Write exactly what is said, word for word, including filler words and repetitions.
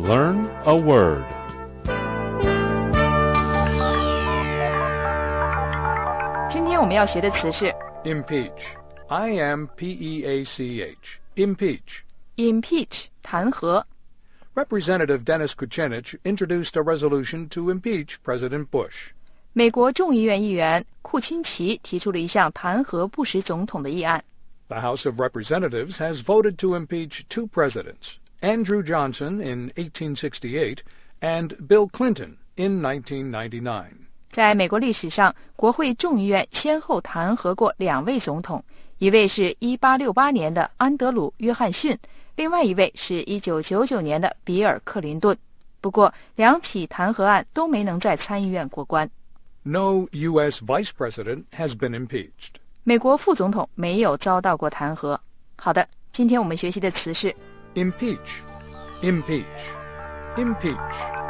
Learn a word. Today 今天我们要学的词是 impeach. I M P E A C H. Impeach. impeach 弹劾。 Representative Dennis Kucinich introduced a resolution to impeach President Bush. 美国众议院议员库钦奇提出了一项弹劾布什总统的议案。 The House of Representatives has voted to impeach two presidents, Andrew Johnson in eighteen sixty-eight and Bill Clinton in nineteen ninety-nine. 在美国历史上，国会众议院先后弹劾过两位总统，一位是一八六八年的安德鲁·约翰逊，另外一位是一九九九年的比尔·克林顿。不过，两起弹劾案都没能在参议院过关。 No U S Vice President has been impeached. 美国副总统没有遭到过弹劾。好的，今天我们学习的词是 impeach, impeach, impeach.